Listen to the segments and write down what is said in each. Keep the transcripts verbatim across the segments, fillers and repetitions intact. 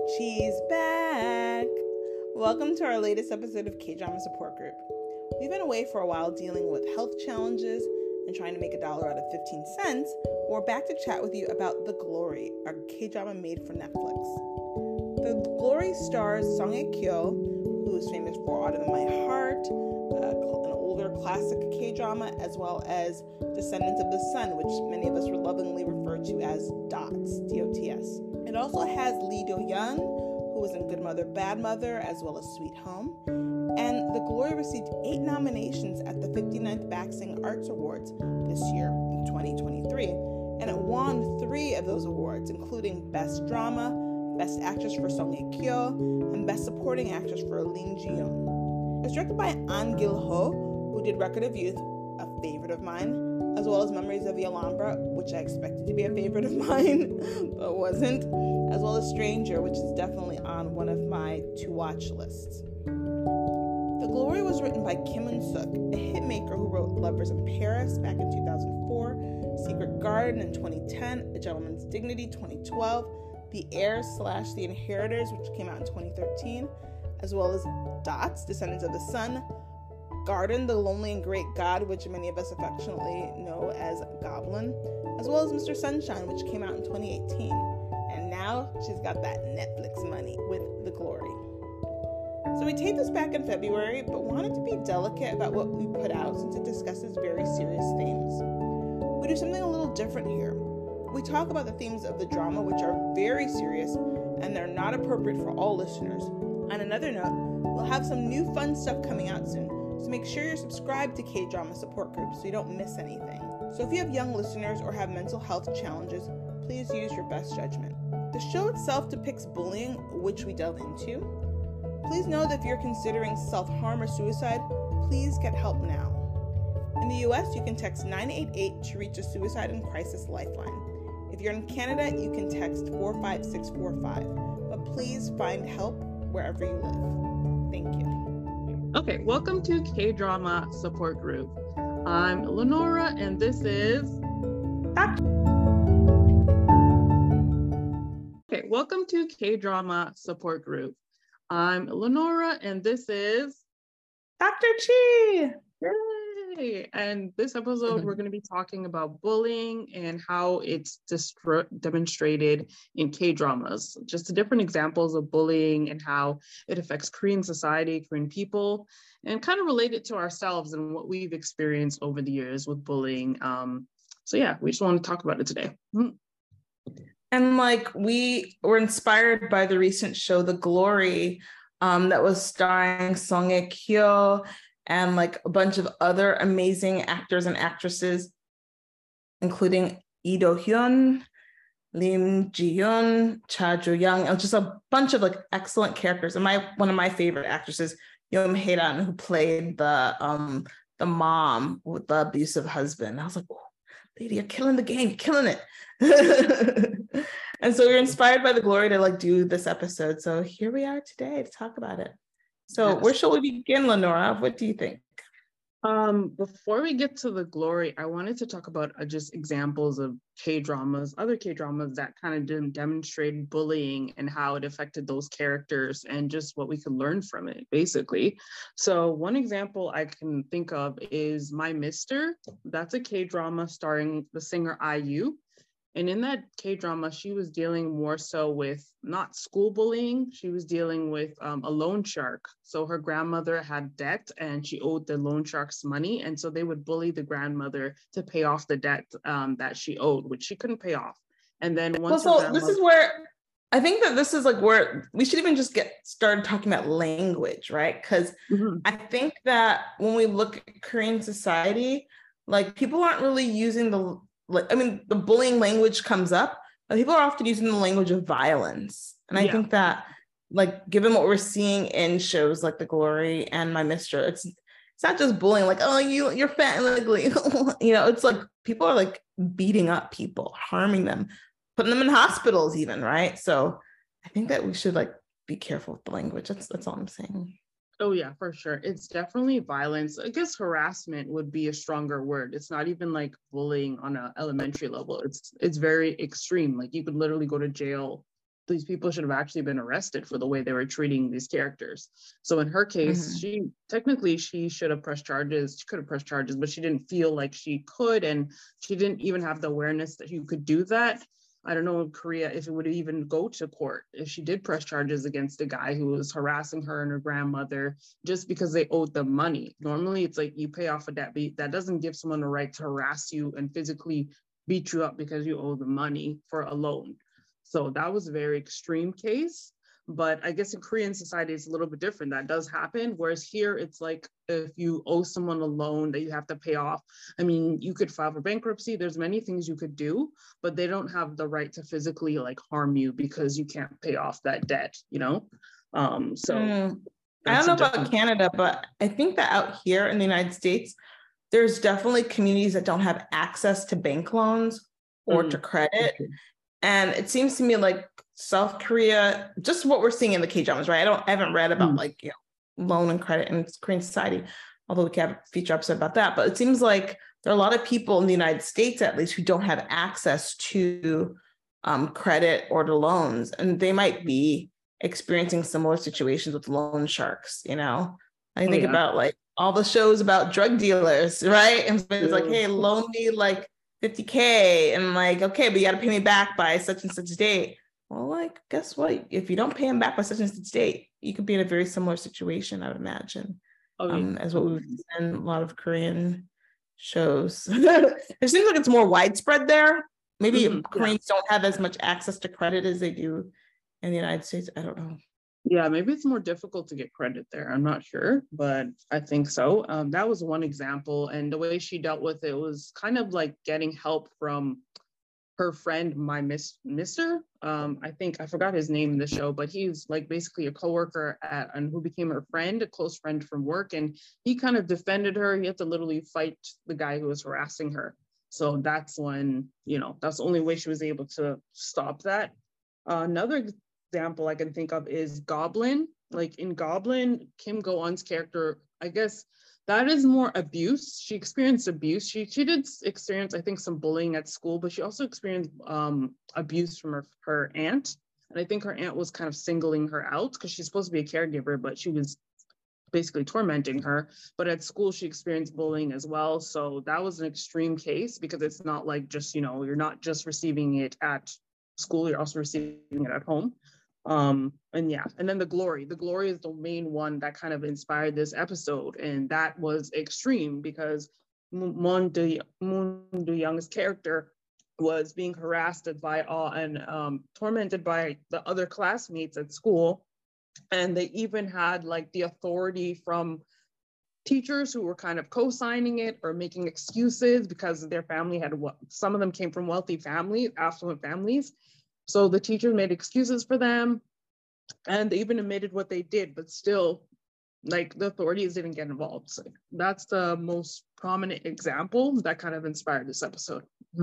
She's back! Welcome to our latest episode of K-Drama Support Group. We've been away for a while dealing with health challenges and trying to make a dollar out of fifteen cents. We're back to chat with you about The Glory, our K-drama made for Netflix. The Glory stars Song Hye-kyo, who is famous for Autumn in My Heart, uh, an older classic K-drama, as well as Descendants of the Sun, which many of us will lovingly refer to as DOTS, D O T S. It also has Lee Do-yeon, who was in Good Mother, Bad Mother, as well as Sweet Home. And The Glory received eight nominations at the fifty-ninth Baksing Arts Awards this year in twenty twenty-three. And it won three of those awards, including Best Drama, Best Actress for Song Hye-kyo, and Best Supporting Actress for Lim Ji-yoon. It was directed by An Gil-ho, who did Record of Youth, a favorite of mine, as well as Memories of the Alhambra, which I expected to be a favorite of mine, but wasn't, as well as Stranger, which is definitely on one of my to-watch lists. The Glory was written by Kim Eun-suk, a hitmaker who wrote Lovers in Paris back in two thousand four, Secret Garden in twenty ten, A Gentleman's Dignity twenty twelve, The Heirs slash The Inheritors, which came out in twenty thirteen, as well as DOTS, Descendants of the Sun, Garden, The Lonely and Great God, which many of us affectionately know as Goblin, as well as Mister Sunshine, which came out in twenty eighteen. And now she's got that Netflix money with The Glory. So we taped this back in February, but wanted to be delicate about what we put out since it discusses very serious themes. We do something a little different here. We talk about the themes of the drama, which are very serious, and they're not appropriate for all listeners. On another note, we'll have some new fun stuff coming out soon, so make sure you're subscribed to K-Drama Support Group so you don't miss anything. So if you have young listeners or have mental health challenges, please use your best judgment. The show itself depicts bullying, which we delve into. Please know that if you're considering self-harm or suicide, please get help now. In the U S, you can text nine eight eight to reach a suicide and crisis lifeline. If you're in Canada, you can text four five six four five. But please find help wherever you live. Thank you. Okay, welcome to K-Drama Support Group. I'm Lenora, and this is... Okay, welcome to K-Drama Support Group. I'm Lenora, and this is... Doctor Chi! Yay! And this episode, we're going to be talking about bullying and how it's distro- demonstrated in K-dramas. Just the different examples of bullying and how it affects Korean society, Korean people, and kind of relate it to ourselves and what we've experienced over the years with bullying. Um, so yeah, we just want to talk about it today. Mm. And like we were inspired by the recent show, The Glory, um, that was starring Song Hye-kyo and like a bunch of other amazing actors and actresses, including Lee Do-hyun, Lim Ji-yoon, Cha Jo-young, and just a bunch of like excellent characters. And my one of my favorite actresses, Yeom Hae-ran, who played the um the mom with the abusive husband. I was like, oh, lady, you're killing the game, you're killing it. And so we were inspired by The Glory to like do this episode. So here we are today to talk about it. So Yes. Where shall we begin, Lenora? What do you think? Um, before we get to The Glory, I wanted to talk about uh, just examples of K-dramas, other K-dramas that kind of de- demonstrated bullying and how it affected those characters and just what we could learn from it, basically. So one example I can think of is My Mister. That's a K-drama starring the singer I U. And in that K-drama, she was dealing more so with not school bullying. She was dealing with um, a loan shark. So her grandmother had debt and she owed the loan sharks money. And so they would bully the grandmother to pay off the debt um, that she owed, which she couldn't pay off. And then once Well, so grandmother- this is where I think that this is like where we should even just get started talking about language, right? Because mm-hmm. I think that when we look at Korean society, like people aren't really using the Like, I mean, the bullying language comes up, but people are often using the language of violence. And I Yeah. think that, like, given what we're seeing in shows like The Glory and My Mister, it's it's not just bullying, like, oh, you, you're fat and ugly. You know, it's like people are like beating up people, harming them, putting them in hospitals even, right? So I think that we should like be careful with the language. That's that's all I'm saying. Oh yeah, for sure. It's definitely violence. I guess harassment would be a stronger word. It's not even like bullying on an elementary level. It's it's very extreme. Like you could literally go to jail these people should have actually been arrested for the way they were treating these characters. So in her case, mm-hmm. she technically she should have pressed charges. She could have pressed charges, but she didn't feel like she could, and she didn't even have the awareness that you could do that. I don't know in Korea if it would even go to court if she did press charges against a guy who was harassing her and her grandmother just because they owed them money. Normally, it's like you pay off a debt, but that doesn't give someone the right to harass you and physically beat you up because you owe them money for a loan. So that was a very extreme case. But I guess in Korean society, it's a little bit different. That does happen. Whereas here, it's like if you owe someone a loan that you have to pay off, I mean, you could file for bankruptcy. There's many things you could do, but they don't have the right to physically like harm you because you can't pay off that debt, you know? Um, so mm. I don't know about different... Canada, but I think that out here in the United States, there's definitely communities that don't have access to bank loans or mm. to credit. And it seems to me like South Korea, just what we're seeing in the K-dramas, right? I don't I haven't read about mm. like, you know, loan and credit in Korean society, although we can have a feature episode about that. But it seems like there are a lot of people in the United States, at least, who don't have access to um, credit or to loans. And they might be experiencing similar situations with loan sharks, you know? I think oh, yeah. about like all the shows about drug dealers, right? And it's like, hey, loan me like fifty K, and like, okay, but you got to pay me back by such and such date. Well, like, guess what? If you don't pay him back by such and such date, you could be in a very similar situation, I would imagine, okay. um, as what we've seen in a lot of Korean shows. It seems like it's more widespread there. Maybe mm-hmm. Koreans yeah. don't have as much access to credit as they do in the United States. I don't know. Yeah, maybe it's more difficult to get credit there. I'm not sure, but I think so. Um, that was one example. And the way she dealt with it was kind of like getting help from her friend, my miss, mister. Um, I think, I forgot his name in the show, but he's like basically a coworker at, and who became her friend, a close friend from work. And he kind of defended her. He had to literally fight the guy who was harassing her. So that's when, you know, that's the only way she was able to stop that. Uh, another example I can think of is Goblin. Like in Goblin, Kim Go-eun's character, I guess that is more abuse. She experienced abuse. She she did experience, I think, some bullying at school, but she also experienced um, abuse from her, her aunt. And I think her aunt was kind of singling her out because she's supposed to be a caregiver, but she was basically tormenting her. But at school, she experienced bullying as well. So that was an extreme case because it's not like just, you know, you're not just receiving it at school, you're also receiving it at home. Um, and yeah, and then the glory, the glory is the main one that kind of inspired this episode. And that was extreme because Moon Do-young's character was being harassed by all and um, tormented by the other classmates at school. And they even had like the authority from teachers who were kind of co-signing it or making excuses because their family had, some of them came from wealthy families, affluent families. So the teachers made excuses for them and they even admitted what they did, but still like the authorities didn't get involved. So that's the most prominent example that kind of inspired this episode.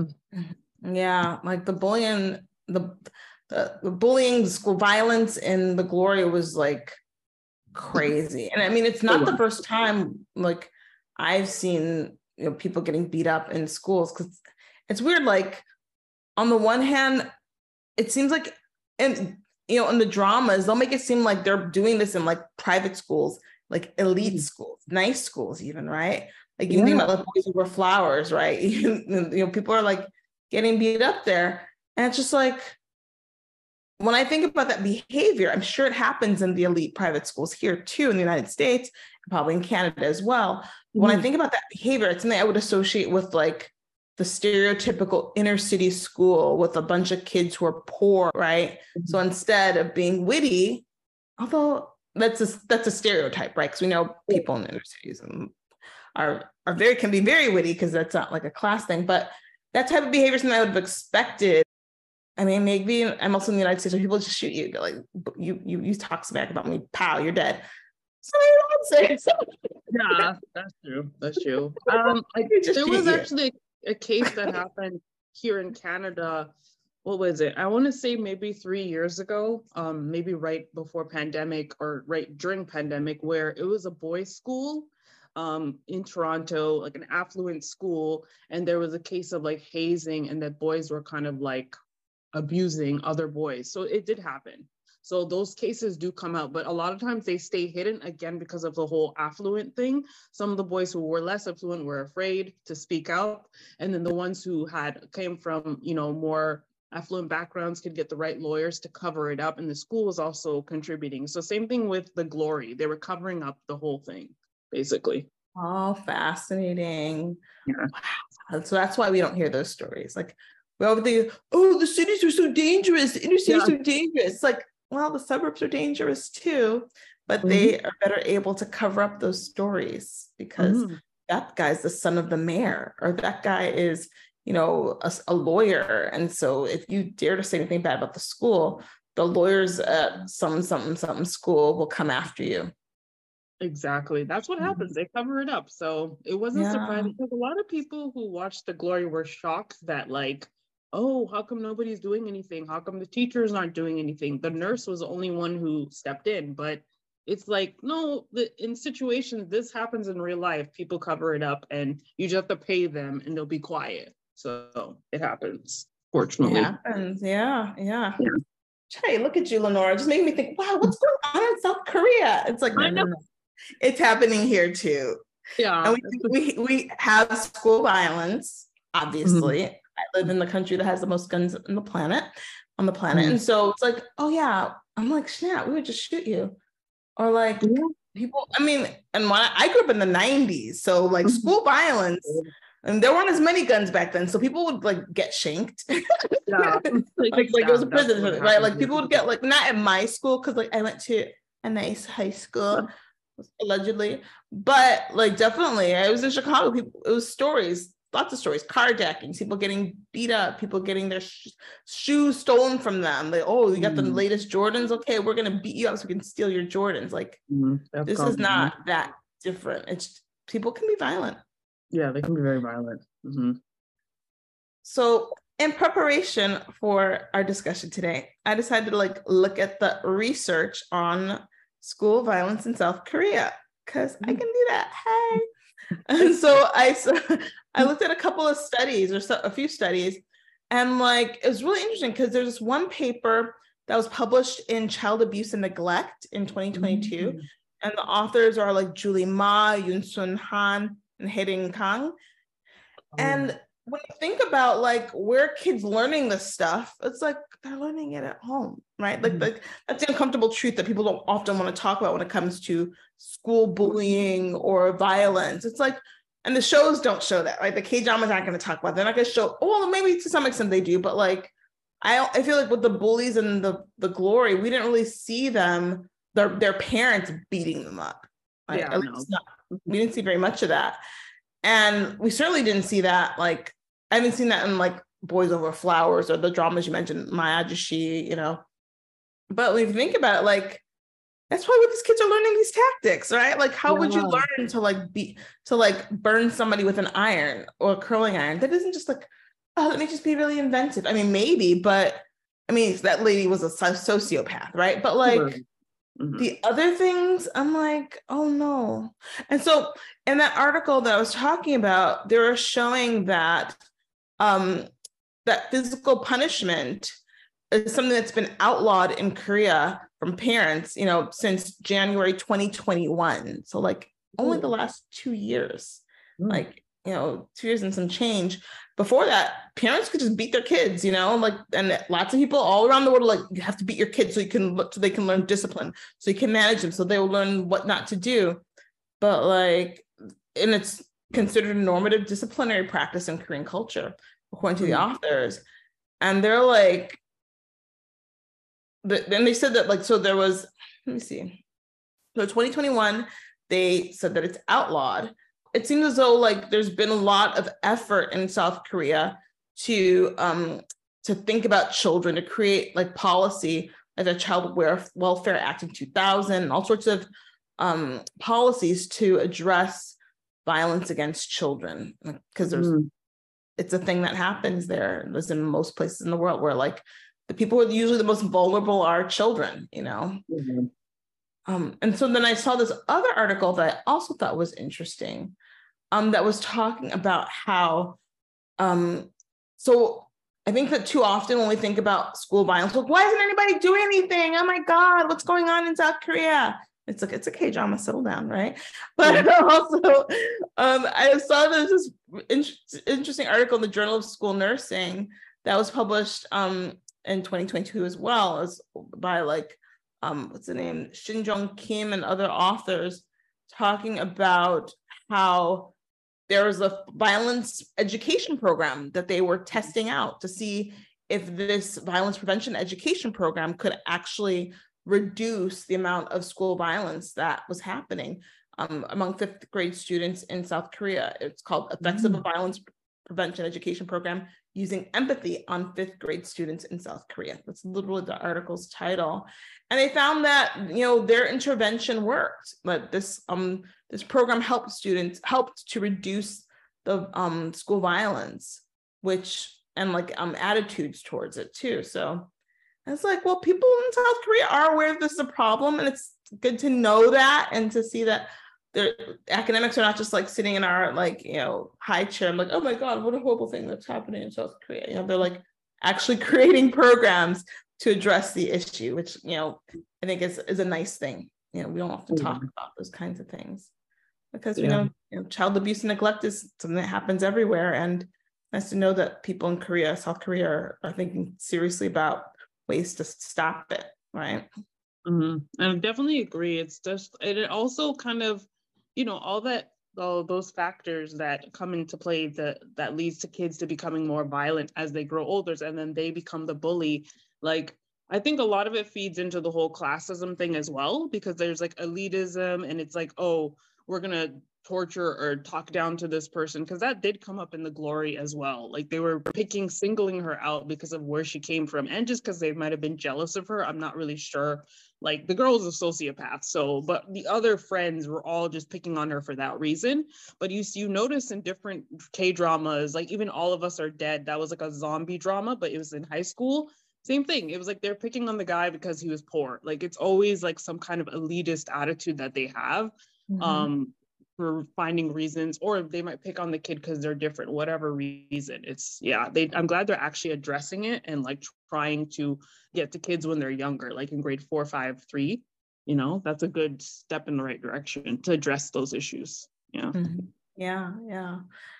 Yeah, like the bullying, the, the, the bullying, the school violence in The Glory was like crazy. And I mean, it's not the first time like I've seen, you know, people getting beat up in schools because it's weird. Like on the one hand, it seems like, and you know, in the dramas, they'll make it seem like they're doing this in like private schools, like elite schools, nice schools, even, right? Like you yeah. think about like boys who wear flowers, right? you know, people are like getting beat up there, and it's just like when I think about that behavior, I'm sure it happens in the elite private schools here too, in the United States, and probably in Canada as well. Mm-hmm. When I think about that behavior, it's something I would associate with like the stereotypical inner city school with a bunch of kids who are poor, right? Mm-hmm. So instead of being witty, although that's a, that's a stereotype, right? Because we know people in inner cities are, are very, can be very witty because that's not like a class thing, but that type of behavior is something I would have expected. I mean, maybe I'm also in the United States where people just shoot you, like you, you, you talk smack about me, pow, you're dead. So I don't say yeah, that's true. That's true. Um, I, there was actually a case that happened here in Canada. What was it? I want to say maybe three years ago, um, maybe right before pandemic or right during pandemic, where it was a boys' school um, in Toronto, like an affluent school, and there was a case of like hazing, and that boys were kind of like abusing other boys. So it did happen. So those cases do come out, but a lot of times they stay hidden, again, because of the whole affluent thing. Some of the boys who were less affluent were afraid to speak out. And then the ones who had came from, you know, more affluent backgrounds could get the right lawyers to cover it up. And the school was also contributing. So same thing with the Glory. They were covering up the whole thing, basically. Oh, fascinating. Yeah. Wow. So that's why we don't hear those stories. Like, we over the, oh, the cities are so dangerous. The inner cities yeah. are dangerous. It's like, well, the suburbs are dangerous too, but mm-hmm. they are better able to cover up those stories because mm-hmm. that guy's the son of the mayor, or that guy is, you know, a, a lawyer. And so if you dare to say anything bad about the school, the lawyers at some, something, something school will come after you. Exactly. That's what happens. Mm-hmm. They cover it up. So it wasn't yeah. surprising, because a lot of people who watched The Glory were shocked that, like, oh, how come nobody's doing anything? How come the teachers aren't doing anything? The nurse was the only one who stepped in. But it's like, no, the, in situations, this happens in real life. People cover it up, and you just have to pay them and they'll be quiet. So it happens, fortunately. It happens. Yeah, yeah. yeah. Hey, look at you, Lenora. Just making me think, wow, what's going on in South Korea? It's like, no, no, no. It's happening here too. Yeah. And we, we, we have school violence, obviously. Mm-hmm. I live in the country that has the most guns on the planet, on the planet. Mm-hmm. And so it's like, oh yeah, I'm like, snap, we would just shoot you. Or like yeah. people, I mean, and when I, I grew up in the nineties, so like mm-hmm. school violence, and there weren't as many guns back then. So people would like get shanked. Yeah. like, like, like it was a prison, right? Like people would get like, not at my school, because like I went to a nice high school, allegedly, but like definitely I was in Chicago. People, it was stories. Lots of stories, carjackings, people getting beat up, people getting their sh- shoes stolen from them. Like, oh, you got mm. the latest Jordans? Okay, we're going to beat you up so we can steal your Jordans. Like, mm, this is not me. that different. It's people can be violent. Yeah, they can be very violent. Mm-hmm. So in preparation for our discussion today, I decided to like look at the research on school violence in South Korea, because mm. I can do that. Hey. And so I, I looked at a couple of studies, or so, a few studies, and like it was really interesting because there's this one paper that was published in Child Abuse and Neglect in twenty twenty-two, mm-hmm. and the authors are like Julie Ma, Yoon Sun Han, and Hae Kang. Oh. And when you think about like where kids learning this stuff, it's like they're learning it at home, right? Like, mm-hmm. like that's the uncomfortable truth that people don't often want to talk about when it comes to school bullying or violence. It's like, and the shows don't show that, right? The K-dramas aren't going to talk about it. They're not going to show, oh, well, maybe to some extent they do, but like, I I feel like with the bullies and the, the Glory, we didn't really see them, their, their parents beating them up. Right? Yeah, At least not, we didn't see very much of that. And we certainly didn't see that, like, I haven't seen that in like Boys Over Flowers or the dramas you mentioned, Maya Jashi, you know. But when you think about it, like, that's why these kids are learning these tactics, right? Like, how yeah. would you learn to like be, to like burn somebody with an iron or a curling iron? That isn't just like, oh, let me just be really inventive. I mean, maybe, but I mean, that lady was a sociopath, right? But like, mm-hmm. the other things, I'm like, oh no. And so in that article that I was talking about, they were showing that um, that physical punishment is something that's been outlawed in Korea from parents, you know, since January twenty twenty-one. So like only the last two years, mm. like, you know, two years and some change. Before that, parents could just beat their kids, you know, like, and lots of people all around the world are like, you have to beat your kids so you can look, so they can learn discipline, so you can manage them, so they will learn what not to do. But like, and it's considered a normative disciplinary practice in Korean culture, according to the mm-hmm. authors. And they're like, then they said that like, so there was, let me see. So twenty twenty-one, they said that it's outlawed. It seems as though like there's been a lot of effort in South Korea to um, to think about children, to create like policy, like the Child Welfare Act in two thousand, all sorts of um, policies to address violence against children, because there's mm. it's a thing that happens there. There's in most places in the world where like the people who are usually the most vulnerable are children, you know. Mm-hmm. Um, and so then I saw this other article that I also thought was interesting, um, that was talking about how, um, so I think that too often when we think about school violence, like, why isn't anybody doing anything? Oh my God, what's going on in South Korea? It's like, it's a K-drama, settle down, right? But yeah. also, um, I saw this, this in- interesting article in the Journal of School Nursing that was published um, in twenty twenty-two as well, as by like, um, what's the name? Shin Jong Kim and other authors talking about how there was a violence education program that they were testing out to see if this violence prevention education program could actually reduce the amount of school violence that was happening um, among fifth grade students in South Korea. It's called Effects mm-hmm. of a Violence Prevention Education Program Using Empathy on Fifth Grade Students in South Korea. That's literally the article's title. And they found that, you know, their intervention worked, but this um this program helped students, helped to reduce the um school violence, which, and like um attitudes towards it too. So it's like, well, people in South Korea are aware this is a problem, and it's good to know that and to see that the academics are not just like sitting in our like, you know, high chair. I'm like, oh my God, what a horrible thing that's happening in South Korea. You know, they're like actually creating programs to address the issue, which, you know, I think is, is a nice thing. You know, we don't have to talk mm-hmm. about those kinds of things because we yeah. know, you know, child abuse and neglect is something that happens everywhere. And nice to know that people in Korea, South Korea are, are thinking seriously about ways to stop it, right? Mm-hmm. I definitely agree. It's just, it also kind of, you know, all that, all those factors that come into play that that leads to kids to becoming more violent as they grow older, and then they become the bully. Like, I think a lot of it feeds into the whole classism thing as well, because there's like elitism, and it's like, oh, we're gonna torture or talk down to this person, because that did come up in The Glory as well. Like, they were picking, singling her out because of where she came from, and just because they might have been jealous of her. I'm not really sure. Like, the girl was a sociopath, so, but the other friends were all just picking on her for that reason. But you you notice in different K-dramas, like even All of Us Are Dead, that was like a zombie drama, but it was in high school. Same thing. It was like they're picking on the guy because he was poor. Like, it's always like some kind of elitist attitude that they have. Mm-hmm. Um, for finding reasons, or they might pick on the kid because they're different, whatever reason. It's, yeah, they, I'm glad they're actually addressing it and like trying to get to kids when they're younger, like in grade four, five, three, you know, that's a good step in the right direction to address those issues. Yeah. Mm-hmm. Yeah. Yeah.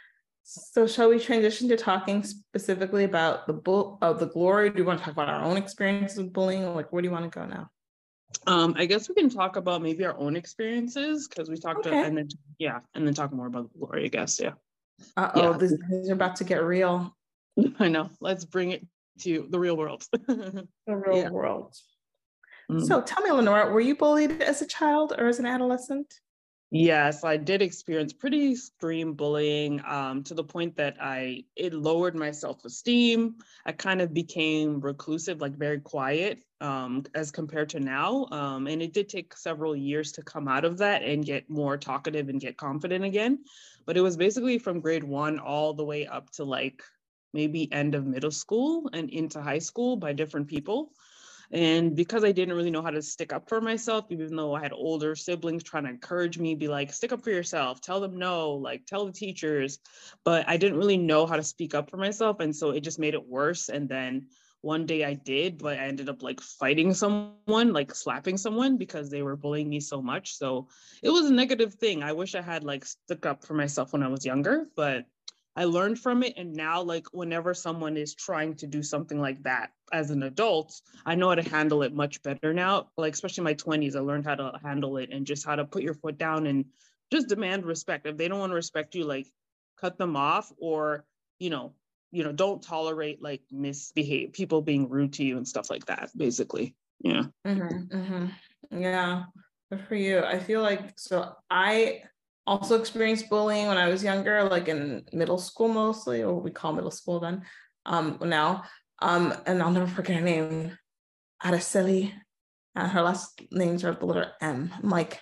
So shall we transition to talking specifically about the bull of The Glory? Do you want to talk about our own experiences with bullying? Like, where do you want to go now? Um, I guess we can talk about maybe our own experiences, because we talked okay. to, and then yeah, and then talk more about The Glory, I guess. Yeah. Uh oh, yeah. This is about to get real. I know. Let's bring it to the real world. The real yeah. world. Mm. So tell me, Lenora, were you bullied as a child or as an adolescent? Yes, I did experience pretty extreme bullying, um, to the point that I, it lowered my self-esteem. I kind of became reclusive, like very quiet, um, as compared to now. Um, and it did take several years to come out of that and get more talkative and get confident again. But it was basically from grade one all the way up to like maybe end of middle school and into high school by different people. And because I didn't really know how to stick up for myself, even though I had older siblings trying to encourage me, be like, stick up for yourself, tell them no, like tell the teachers, but I didn't really know how to speak up for myself. And so it just made it worse. And then one day I did, but I ended up like fighting someone, like slapping someone because they were bullying me so much. So it was a negative thing. I wish I had like stuck up for myself when I was younger, but I learned from it. And now, like, whenever someone is trying to do something like that as an adult, I know how to handle it much better now. Like, especially in my twenties, I learned how to handle it and just how to put your foot down and just demand respect. If they don't want to respect you, like, cut them off, or, you know, you know, don't tolerate like misbehave, people being rude to you and stuff like that, basically. Yeah. Mm-hmm, mm-hmm. Yeah. Good for you. I feel like, so I also experienced bullying when I was younger, like in middle school mostly, or what we call middle school then, um, now. Um, and I'll never forget her name, Araceli, and her last name started with the letter M. I'm like,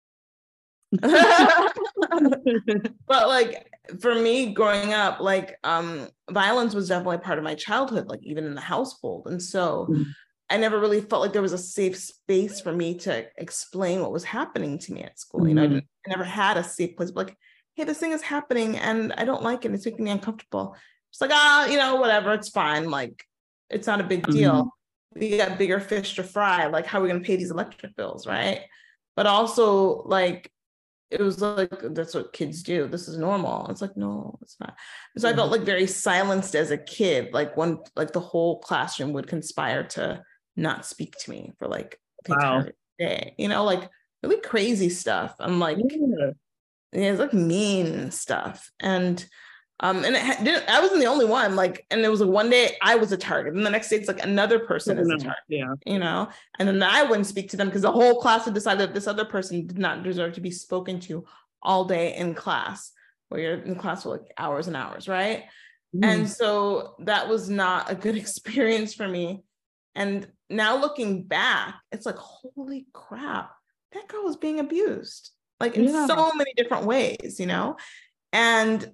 but like for me growing up, like um, violence was definitely part of my childhood, like even in the household. And so mm-hmm. I never really felt like there was a safe space for me to explain what was happening to me at school. Mm-hmm. You know, I, didn't, I never had a safe place, like, hey, this thing is happening and I don't like it. It's making me uncomfortable. It's like, ah, you know, whatever, it's fine. Like, it's not a big deal. Mm-hmm. We got bigger fish to fry. Like, how are we going to pay these electric bills, right? But also, like, it was like, that's what kids do. This is normal. It's like, no, it's not. So yeah. I felt like very silenced as a kid. Like one, like the whole classroom would conspire to not speak to me for like the wow. entire day, you know, like really crazy stuff. I'm like, yeah, yeah it's like mean stuff. And Um, and it didn't, I wasn't the only one, like, and it was like one day I was a target, and the next day it's like another person is a target, yeah. you know, and then I wouldn't speak to them because the whole class had decided that this other person did not deserve to be spoken to all day in class, where you're in class for like hours and hours, right? Mm. And so that was not a good experience for me. And now looking back, it's like, holy crap, that girl was being abused, like in yeah. so many different ways, you know? And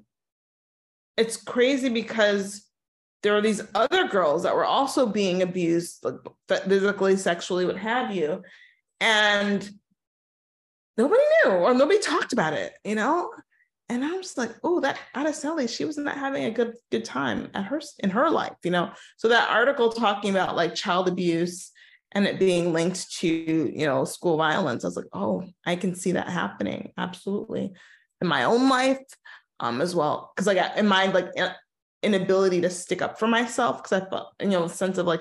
it's crazy because there are these other girls that were also being abused, like physically, sexually, what have you. And nobody knew or nobody talked about it, you know? And I'm just like, oh, that Araceli, she was not having a good good time at her in her life, you know? So that article talking about like child abuse and it being linked to, you know, school violence, I was like, oh, I can see that happening. Absolutely. In my own life, um, as well. Cause I got in my like inability to stick up for myself. Cause I felt, you know, a sense of like,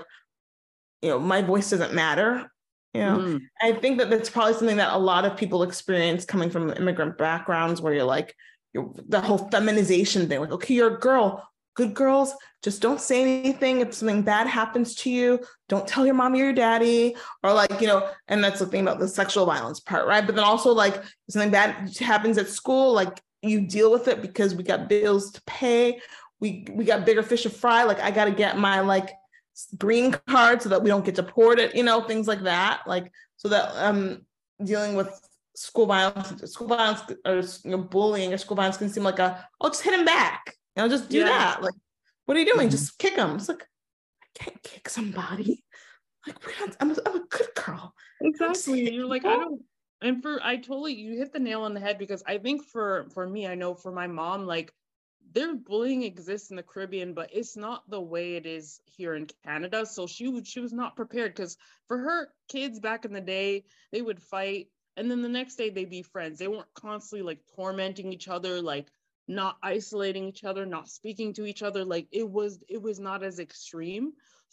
you know, my voice doesn't matter. You know, mm. I think that that's probably something that a lot of people experience coming from immigrant backgrounds where you're like, you're, the whole feminization thing, like, okay, you're a girl, good girls, just don't say anything. If something bad happens to you, don't tell your mommy or your daddy, or like, you know, and that's the thing about the sexual violence part, right? But then also like if something bad happens at school, like you deal with it because we got bills to pay. We, we got bigger fish to fry. Like I got to get my like green card so that we don't get deported, you know, things like that. Like, so that um dealing with school violence, school violence or you know, bullying or school violence can seem like a, oh, just hit him back. You know, just do yeah. that. Like, what are you doing? Mm-hmm. Just kick him. It's like, I can't kick somebody. Like, I'm a, I'm a good girl. Exactly. You're like, I don't, and for, I totally, you hit the nail on the head because I think for, for me, I know for my mom, like, their bullying exists in the Caribbean, but it's not the way it is here in Canada. So she would, she was not prepared because for her kids back in the day, they would fight. And then the next day they'd be friends. They weren't constantly like tormenting each other, like not isolating each other, not speaking to each other. Like it was, it was not as extreme.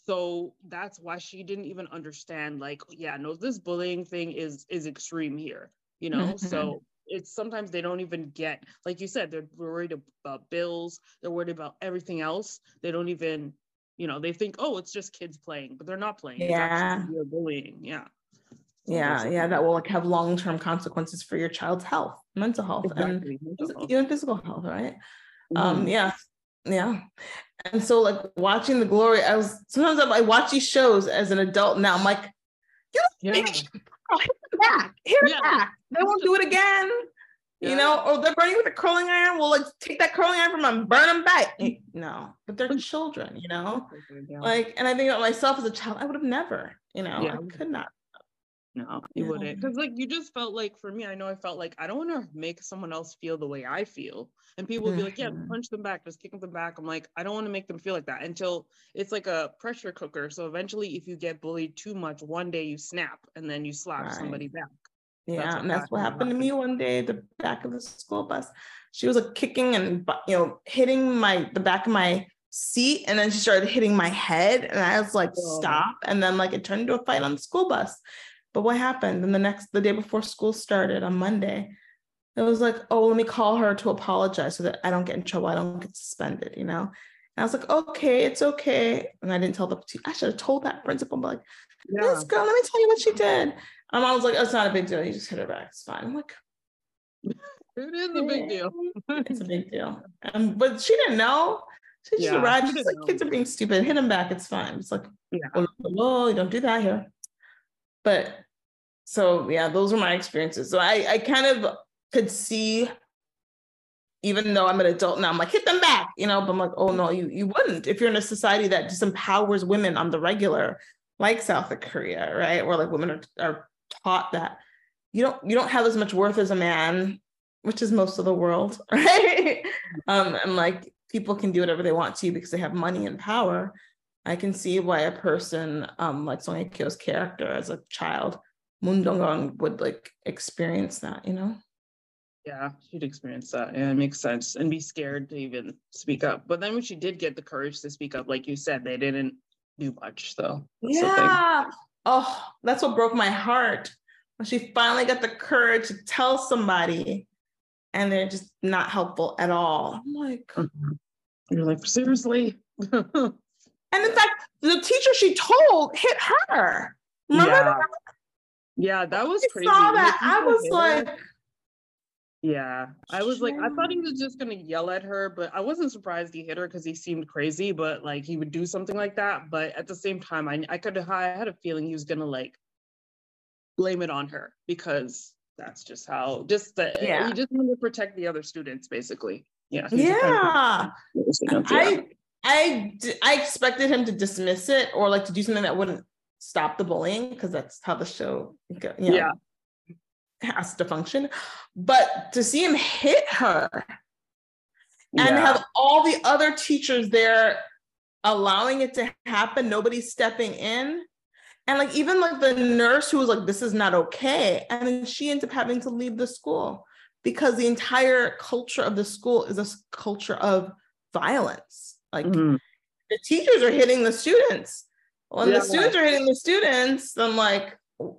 So that's why she didn't even understand, like, yeah, no, this bullying thing is, is extreme here, you know? Mm-hmm. So it's sometimes they don't even get, like you said, they're worried about bills. They're worried about everything else. They don't even, you know, they think, oh, it's just kids playing, but they're not playing. Yeah. It's actually real bullying. Yeah. So yeah. Yeah. That will like have long-term consequences for your child's health, mental health, exactly. and mental health. Even physical health. Right. Mm-hmm. Um, yeah. Yeah. And so like watching The Glory, I was, sometimes I watch these shows as an adult now. I'm like, you know, yeah. Oh, hit them back, hit them yeah. back. They won't do it again, yeah. you know, or they're burning with a curling iron. We'll like take that curling iron from them and burn them back. No, but they're children, you know, yeah. like, and I think about myself as a child, I would have never, you know, yeah. I could not. No, you yeah. wouldn't. Because like you just felt like, for me, I know I felt like I don't want to make someone else feel the way I feel. And people would be like, yeah, punch them back, just kick them back. I'm like, I don't want to make them feel like that until it's like a pressure cooker. So eventually, if you get bullied too much, one day you snap and then you slap right. somebody back. Yeah, that's and that's what happened to me one day at the back of the school bus. She was like kicking and, you know, hitting my the back of my seat, and then she started hitting my head, and I was like, oh. stop. And then like it turned into a fight on the school bus. But what happened? And the next, the day before school started on Monday, it was like, oh, let me call her to apologize so that I don't get in trouble. I don't get suspended, you know? And I was like, okay, it's okay. And I didn't tell the, I should have told that principal, but like, yeah. this girl, let me tell you what she did. And I was like, oh, it's not a big deal. You just hit her back. It's fine. I'm like, it is a big deal. It's a big deal. Um, but she didn't know. She just yeah, arrived. She's like, know. Kids are being stupid. Hit them back. It's fine. It's like, yeah. oh, oh, you don't do that here. But so, yeah, those were my experiences. So I, I kind of could see, even though I'm an adult now, I'm like, hit them back, you know, but I'm like, oh, no, you, you wouldn't. If you're in a society that just empowers women on the regular, like South Korea, right? Where like women are, are taught that you don't, you don't have as much worth as a man, which is most of the world, right? um, and like, people can do whatever they want to because they have money and power, I can see why a person um, like Song Hye-kyo's character as a child, Moon Dong-gun, would like experience that, you know? Yeah, she'd experience that. Yeah, it makes sense. And be scared to even speak up. But then when she did get the courage to speak up, like you said, they didn't do much. So that's the thing. Yeah. Oh, that's what broke my heart. When she finally got the courage to tell somebody and they're just not helpful at all. I'm like, Mhm. You're like, seriously? and in fact, the teacher she told hit her. Remember Yeah. that? Yeah, that was I crazy. saw When the that. I teacher was hit like, her- yeah, I was like, I thought he was just gonna yell at her, but I wasn't surprised he hit her because he seemed crazy, but like he would do something like that. But at the same time, I I could I had a feeling he was gonna like blame it on her because that's just how just the Yeah. he just wanted to protect the other students, basically. Yeah. he was trying to yeah. protect the other students, yeah. I, I, d- I expected him to dismiss it or like to do something that wouldn't stop the bullying because that's how the show, go- you know, Yeah. has to function. But to see him hit her and Yeah. have all the other teachers there allowing it to happen, nobody stepping in. And like even like the nurse who was like, this is not okay. And then she ends up having to leave the school because the entire culture of the school is a s- culture of violence. Like Mhm. the teachers are hitting the students. When Yeah. the students are hitting the students, then like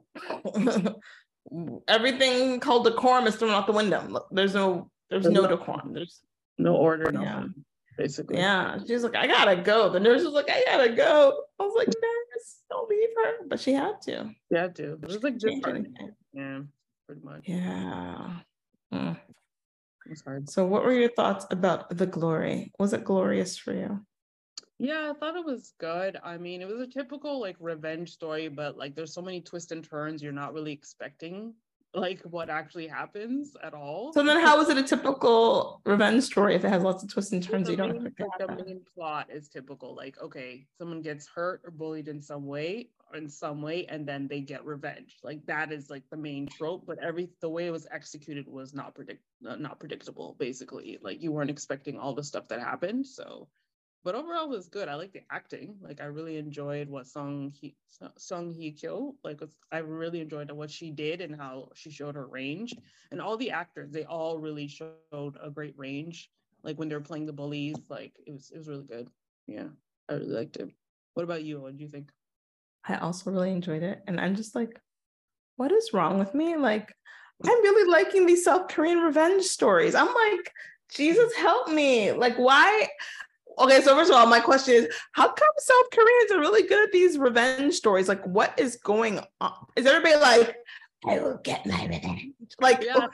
everything called decorum is thrown out the window. There's no, there's There's no no- decorum. There's No order, Yeah. nothing, basically. yeah. She's like, I gotta go. The nurse was like, I gotta go. I was like, nurse, don't leave her. But she had to. Yeah, too. It was like Change disheartening. anything. Yeah, pretty much. Yeah. Mm. It was hard. So what were your thoughts about The Glory? Was it glorious for you? Yeah, I thought it was good. I mean, it was a typical like revenge story, but like there's so many twists and turns you're not really expecting like what actually happens at all. So then how is it a typical revenge story if it has lots of twists and turns the you don't main, expect to like, the happen? main plot is typical. Like, okay, someone gets hurt or bullied in some way, or in some way, and then they get revenge. Like that is like the main trope. But every the way it was executed was not predict uh, not predictable. Basically, like you weren't expecting all the stuff that happened. So, but overall, it was good. I like the acting. Like I really enjoyed what Song Hye Song Hye-kyo like. was- I really enjoyed what she did and how she showed her range. And all the actors, they all really showed a great range. Like when they were playing the bullies, like it was it was really good. Yeah, I really liked it. What about you? What did you think? I also really enjoyed it. And I'm just like, what is wrong with me? Like, I'm really liking these South Korean revenge stories. I'm like, Jesus, help me. Like, why? Okay, so first of all, my question is, how come South Koreans are really good at these revenge stories? Like, what is going on? Is everybody like, I will get my revenge? Like, Yeah.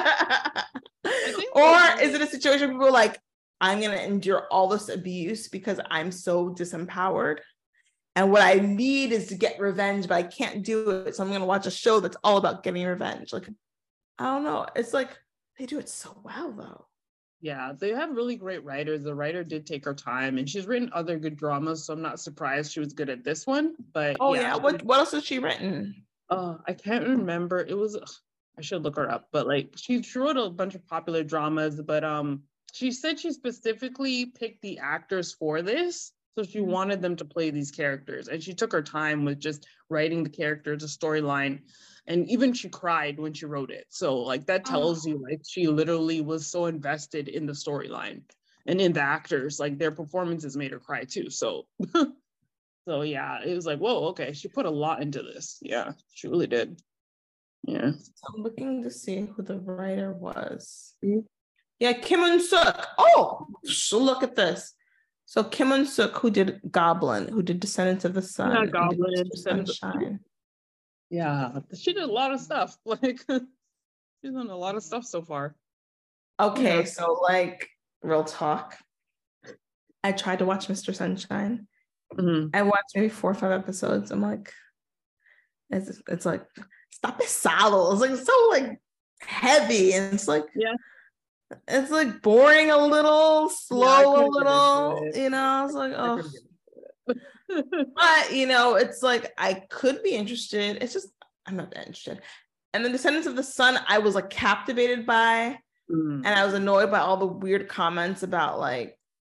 I think or so. is it a situation where people are like, I'm going to endure all this abuse because I'm so disempowered? And what I need is to get revenge, but I can't do it. So I'm going to watch a show that's all about getting revenge. Like, I don't know. It's like, they do it so well, though. Yeah, they have really great writers. The writer did take her time, and she's written other good dramas, so I'm not surprised she was good at this one. But Oh, yeah, yeah. she- What, what else has she written? uh, I can't remember. It was ugh, I should look her up, but like she, she wrote a bunch of popular dramas. But um, she said she specifically picked the actors for this, so she Mhm. wanted them to play these characters, and she took her time with just writing the characters, the storyline. And even she cried when she wrote it. So like that tells you like she literally was so invested in the storyline and in the actors, like their performances made her cry too. So so yeah, it was like, whoa, okay. She put a lot into this. Yeah, she really did. Yeah. I'm looking to see who the writer was. Mhm. Yeah, Kim Un-suk. Oh, so look at this. So Kim Un-suk, who did Goblin, who did Descendants of the Sun, Yeah, and did Goblin and Mister Descendants of- Sunshine. Yeah. She did a lot of stuff. Like she's done a lot of stuff so far. Okay, Yeah. so like real talk. I tried to watch Mister Sunshine. Mhm. I watched maybe four or five episodes. I'm like, it's it's like stop it, salo. It's like so like heavy, and it's like Yeah. it's like boring a little, slow I a couldn't get little. into it. You know, I was like, I oh. couldn't get into it. But you know, it's like I could be interested. It's just I'm not that interested. And then Descendants of the Sun, I was like captivated by, Mm. and I was annoyed by all the weird comments about like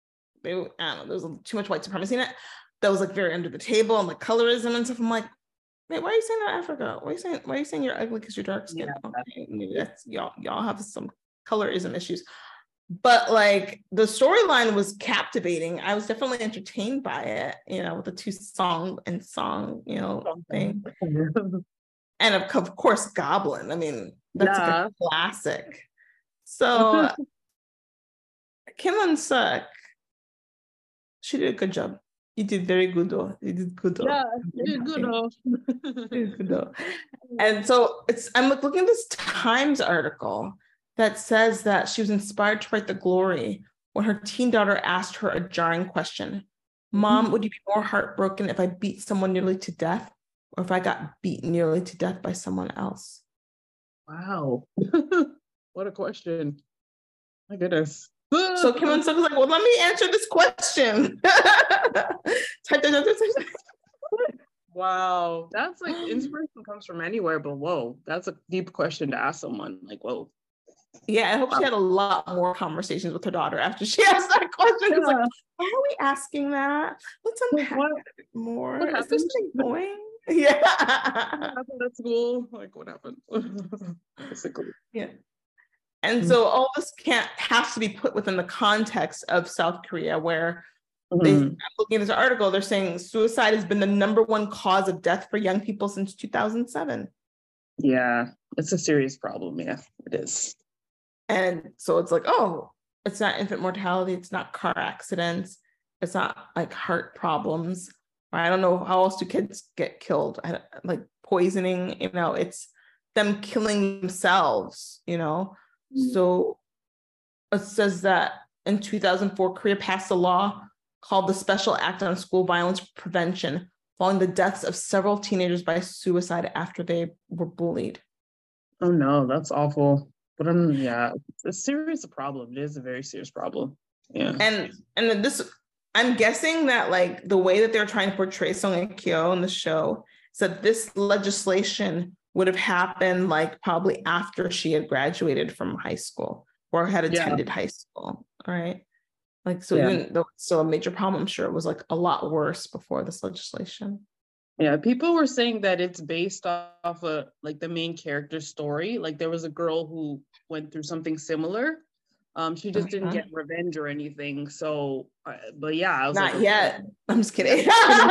they, I don't know, there was too much white supremacy in it. That was like very under the table and like colorism and stuff. I'm like, wait, why are you saying that Africa? Why are you saying why are you saying you're ugly because you're dark skinned? Yeah. Okay, maybe that's y'all y'all have some colorism issues. But like the storyline was captivating. I was definitely entertained by it, you know, with the two song and song, you know, thing. And of, of course, Goblin. I mean, that's yeah. like a classic. So Kim Un-suk, she did a good job. You did very good though. You did good though. Yeah, you did good though. You did good though. And so it's I'm looking at this Times article that says that she was inspired to write The Glory when her teen daughter asked her a jarring question. Mom, would you be more heartbroken if I beat someone nearly to death or if I got beaten nearly to death by someone else? Wow. What a question. My goodness. So Kim Un-suk was like, well, let me answer this question. Wow. That's like inspiration comes from anywhere, but whoa, that's a deep question to ask someone. Like, whoa. Yeah, I hope wow. she had a lot more conversations with her daughter after she asked that question. Yeah. It's like, why are we asking that? Let's unpack what, it more. What Is there something going? Yeah. That's cool. Like, what happened? Basically. Yeah. And mm-hmm. so all this can't has to be put within the context of South Korea, where mm-hmm. they, I'm looking at this article, they're saying suicide has been the number one cause of death for young people since two thousand seven. Yeah, it's a serious problem. Yeah, it is. And so it's like, oh, it's not infant mortality. It's not car accidents. It's not like heart problems. I don't know how else do kids get killed. I, like poisoning, you know, it's them killing themselves, you know. Mm-hmm. So it says that in two thousand four, Korea passed a law called the Special Act on School Violence Prevention, following the deaths of several teenagers by suicide after they were bullied. Oh no, that's awful. But um, yeah, it's a serious problem. It is a very serious problem. Yeah. And and then this, I'm guessing that like the way that they're trying to portray Song Hye-kyo in the show is that this legislation would have happened like probably after she had graduated from high school or had attended yeah. high school. All right. Like, so yeah. even though it's still a major problem, I'm sure it was like a lot worse before this legislation. Yeah, people were saying that it's based off of like the main character's story. Like there was a girl who went through something similar. Um, she just uh-huh. didn't get revenge or anything. So, uh, but yeah, I was not like, yet. Okay. I'm just kidding.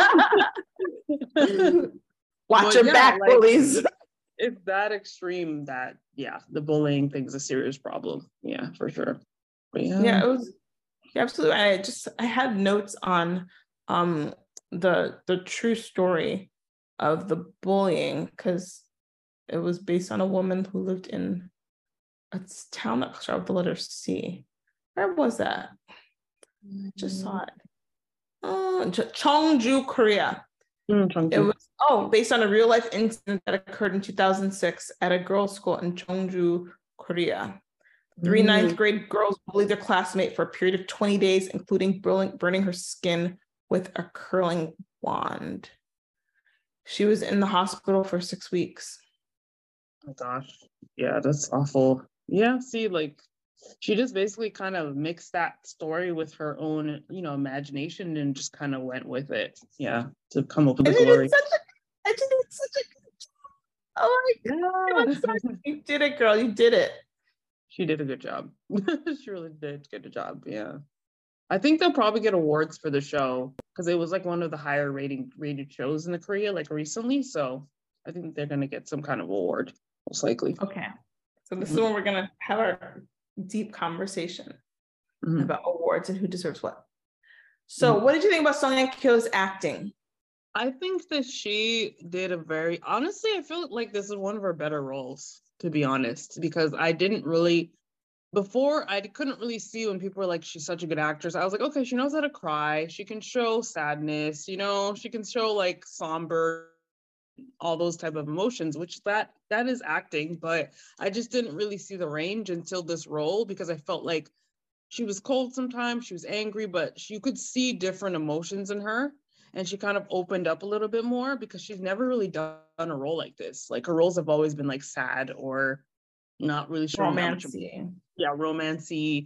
Watch well, your yeah, back, like, bullies. It's that extreme that yeah, the bullying thing's a serious problem. Yeah, for sure. But yeah, yeah, it was yeah, absolutely. I just I had notes on um. the the true story of the bullying because it was based on a woman who lived in a town that started with the letter C. Where was that? I just saw it. Uh, Cheongju, Korea. Mm, it was oh based on a real life incident that occurred in two thousand six at a girls' school in Cheongju, Korea. Three mm. ninth grade girls bullied their classmate for a period of twenty days, including burning, burning her skin with a curling wand. She was in the hospital for six weeks. Oh my gosh. Yeah, that's awful. Yeah, see, like she just basically kind of mixed that story with her own, you know, imagination and just kind of went with it. Yeah, to come up with the glory. I just did such a good job. Oh my God. You did it, girl. You did it. She did a good job. She really did get a job. Yeah. I think they'll probably get awards for the show because it was like one of the higher rating rated shows in the Korea like recently. So I think they're gonna get some kind of award, most likely. Okay. So this mm-hmm. is when we're gonna have our deep conversation mm-hmm. about awards and who deserves what. So mm-hmm. what did you think about Song Hye-kyo's acting? I think that she did a very honestly, I feel like this is one of her better roles, to be honest, because I didn't really Before, I couldn't really see when people were like, she's such a good actress. I was like, okay, she knows how to cry. She can show sadness, you know, she can show like somber, all those type of emotions, which that that is acting. But I just didn't really see the range until this role because I felt like she was cold sometimes, she was angry, but you could see different emotions in her. And she kind of opened up a little bit more because she's never really done a role like this. Like her roles have always been like sad or not really showing romancy. Yeah, romancy.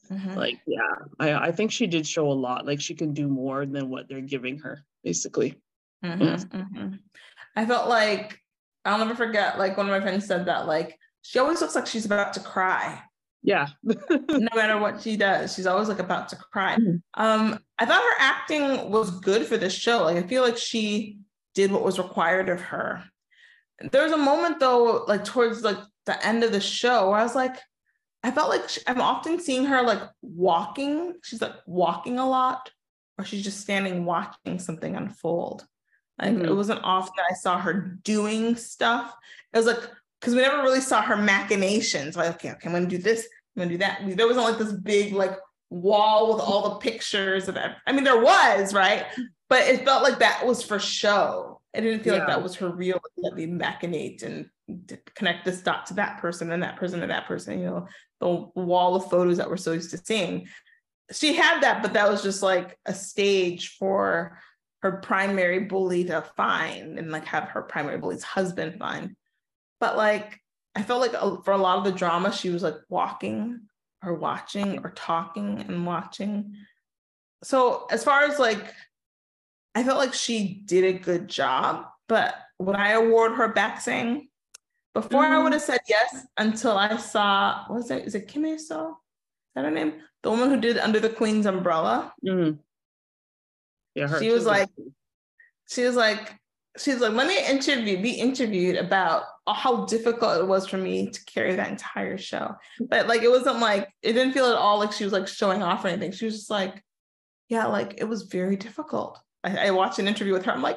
Mm-hmm. Like, yeah, I, I think she did show a lot. Like she can do more than what they're giving her, basically. Mm-hmm, Yeah. mm-hmm. I felt like, I'll never forget, like one of my friends said that, like, she always looks like she's about to cry. Yeah. No matter what she does, she's always like about to cry. Mhm. Um, I thought her acting was good for this show. Like, I feel like she did what was required of her. There was a moment though, like towards like the end of the show, where I was like, I felt like she, I'm often seeing her like walking. She's like walking a lot, or she's just standing watching something unfold. Like Mhm. it wasn't often that I saw her doing stuff. It was like, because we never really saw her machinations. Like, okay, okay, I'm gonna do this, I'm gonna do that. There wasn't like this big like wall with all the pictures of it. I mean, there was, right? But it felt like that was for show. I didn't feel Yeah. like that was her real, let me machinate and connect this dot to that person and that person to that person, you know, the wall of photos that we're so used to seeing. She had that, but that was just like a stage for her primary bully to find and like have her primary bully's husband find. But like, I felt like for a lot of the drama, she was like walking or watching or talking and watching. So as far as like, I felt like she did a good job, but would I award her Baksang? Before mm. I would have said yes until I saw, what is it? Is it Kim Hye-seo? Is that her name? The woman who did Under the Queen's Umbrella. Mm. Yeah, her, she was like, she was like, she was like, let me interview, be interviewed about how difficult it was for me to carry that entire show. But like, it wasn't like, it didn't feel at all like she was like showing off or anything. She was just like, yeah, like it was very difficult. I, I watched an interview with her. I'm like,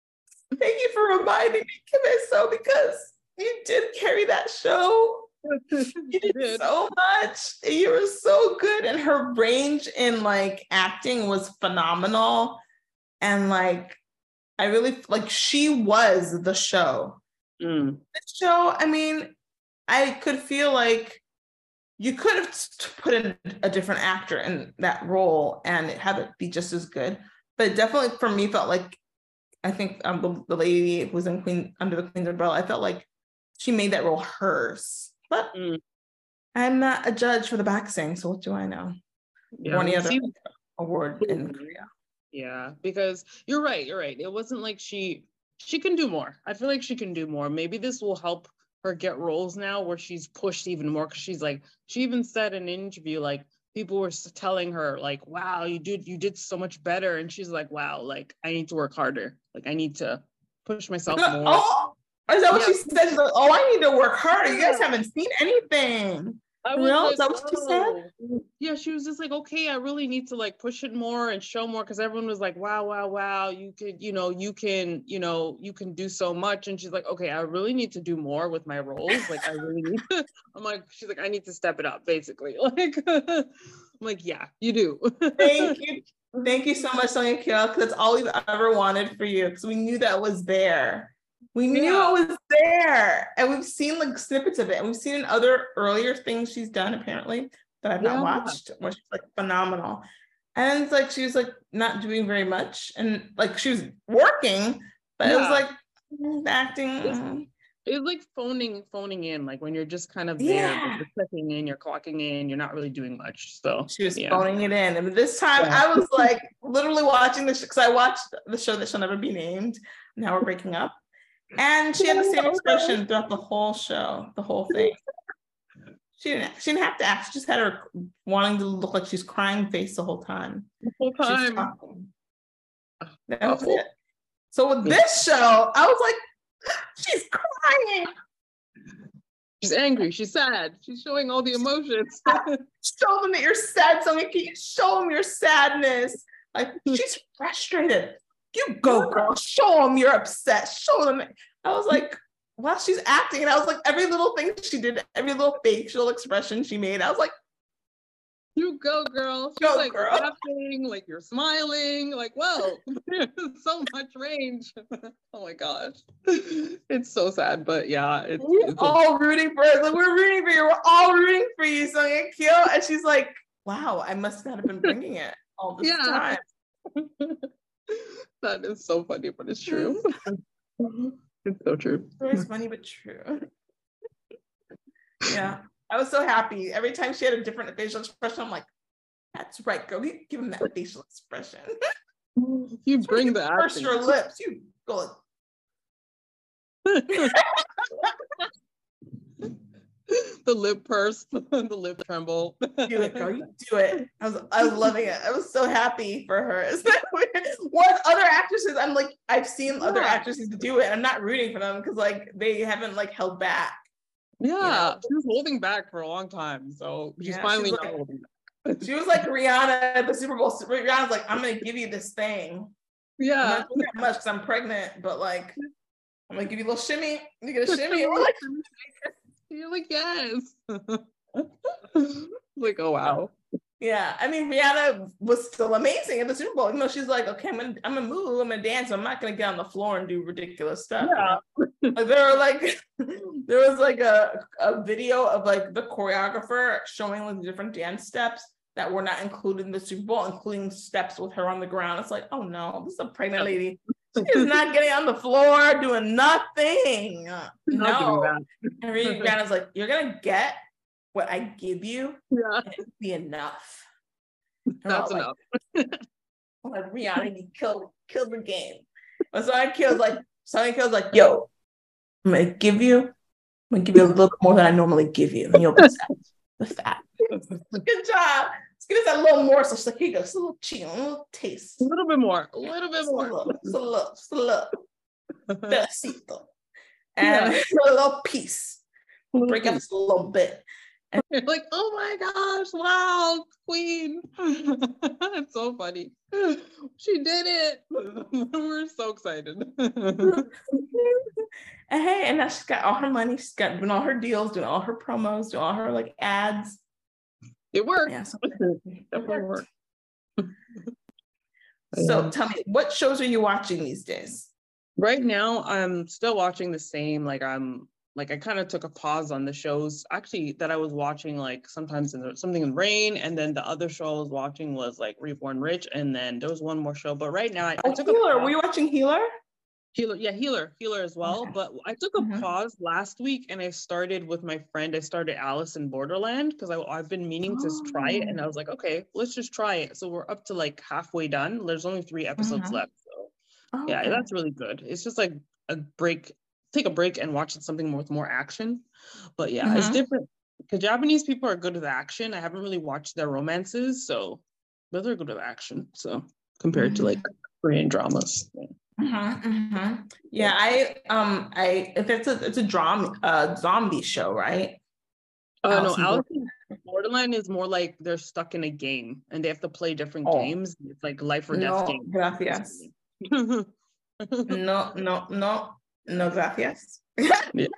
thank you for reminding me, Kim Hye-seo, because you did carry that show. You did so much. You were so good. And her range in like acting was phenomenal. And like, I really, like she was the show. Mm. The show, I mean, I could feel like you could have put in a different actor in that role and have it be just as good. But it definitely for me felt like, I think um, the, the lady who was in Queen Under the Queen's Umbrella, I felt like she made that role hers. But mm. I'm not a judge for the Baksang, so what do I know? Yeah, or any other see, award in Korea. Yeah, because you're right, you're right. It wasn't like she she can do more. I feel like she can do more. Maybe this will help her get roles now where she's pushed even more, because she's like, she even said in an interview, like people were telling her like, wow, you did you did so much better, and she's like, wow, like I need to work harder, like I need to push myself more. Oh, is that what yeah. she said? She's like, oh, I need to work harder. You guys haven't seen anything. I was like, is that what she said? Yeah, she was just like, okay, I really need to like push it more and show more, because everyone was like, wow, wow, wow, you could, you know, you can, you know, you can do so much. And she's like, okay, I really need to do more with my roles. Like, I really need to. I'm like, she's like, I need to step it up, basically. Like, I'm like, yeah, you do. Thank you. Thank you so much, Song Ye-kyo, because that's all we've ever wanted for you, because we knew that was there. We knew yeah. it was there, and we've seen like snippets of it, and we've seen in other earlier things she's done apparently that I've yeah. not watched, where she's like phenomenal. And it's like she was like not doing very much, and like she was working, but yeah. it was like mm, acting. It's, it's like phoning, phoning in, like when you're just kind of there, yeah. you're clicking in, you're clocking in, you're not really doing much. So she was yeah. phoning it in, and this time yeah. I was like literally watching this because I watched the show that shall never be named. Now we're breaking up. And she had the same expression throughout the whole show, the whole thing. She didn't, she didn't have to act. She just had her wanting to look like she's crying face the whole time. The whole time. That was oh. it. So with this show, I was like, she's crying. She's angry. She's sad. She's showing all the emotions. Show them that you're sad. So can you show them your sadness? Like she's frustrated. You go, girl. Show them you're upset. Show them. I was like, while she's acting, and I was like, every little thing she did, every little facial expression she made, I was like, you go, girl. She's go, like girl. laughing, like you're smiling, like, whoa, there's so much range. Oh my gosh. It's so sad, but yeah. It's, we're it's all a- rooting for her. Like, we're rooting for you. We're all rooting for you, Song Ye-kyo. And she's like, wow, I must not have been bringing it all this yeah. time. That is so funny, but it's true. It's so true. It's funny, but true. Yeah. I was so happy. Every time she had a different facial expression, I'm like, that's right, girl. You give him that facial expression. You bring the First your lips. You go like the lip purse, the lip tremble. Do it, girl. You do it. I was I was loving it. I was so happy for her. Is that weird? What other actresses? I'm like, I've seen yeah. other actresses do it. And I'm not rooting for them because like they haven't like held back. Yeah, you know? She was holding back for a long time. So she's yeah, finally not like, holding back. She was like Rihanna at the Super Bowl. Rihanna's like, I'm gonna give you this thing. Yeah. I'm not doing that much because I'm pregnant, but like I'm gonna give you a little shimmy. You get a shimmy. We're like, you're like, yes. Like, oh wow. Yeah, I mean, Rihanna was still amazing at the Super Bowl. You know, she's like, okay, I'm gonna, I'm gonna move, I'm gonna dance. I'm not gonna get on the floor and do ridiculous stuff. Yeah. You know? There were like, there was like a, a video of like the choreographer showing like different dance steps that were not included in the Super Bowl, including steps with her on the ground. It's like, oh no, this is a pregnant lady. She is not getting on the floor, doing nothing. No. And Rihanna's like, you're gonna get what I give you, yeah, and it'll be enough. That's enough. Like, like Rihanna, you killed killed the game. But Sonya Kill's like, Sonya Kill's like, yo, I'm gonna give you, I'm gonna give you a little more than I normally give you, and you'll be sad with that. Good job. Let's give us that little morsel. She's like, here you go, just a little cheat, a little taste. A little bit more, a little bit just more. A little, just a little, just a little. Pedacito. And yeah. A little piece. Little break piece. Up a little bit. And you're like, oh my gosh, wow, queen. It's so funny. She did it. We're so excited. And hey, and now she's got all her money. She's got doing all her deals, doing all her promos, doing all her like ads. It worked. Yeah, so it worked. So tell me, what shows are you watching these days? Right now, I'm still watching the same. Like I'm Like I kind of took a pause on the shows actually that I was watching, like sometimes in the, something in Rain, and then the other show I was watching was like Reborn Rich, and then there was one more show. But right now I, oh, I took Healer. a pause. Were you watching Healer? Healer, yeah, Healer, Healer as well. Okay. But I took a mm-hmm. pause last week, and I started with my friend. I started Alice in Borderland because I've been meaning to oh. try it, and I was like, okay, let's just try it. So we're up to like halfway done. There's only three episodes mm-hmm. left. So oh, yeah, okay. That's really good. It's just like a break. Take a break and watch something with more action. But yeah, mm-hmm. it's different because Japanese people are good with action. I haven't really watched their romances, so but they're good with action. So compared mm-hmm. to like Korean dramas. Yeah. Mm-hmm, mm-hmm. Yeah, I um I if it's a it's a drama uh zombie show, right? Oh uh, no, Alice in Borderland is more like they're stuck in a game and they have to play different oh. games. It's like life or death no, game. Gracias. no, no, no. No, gracias. Yeah.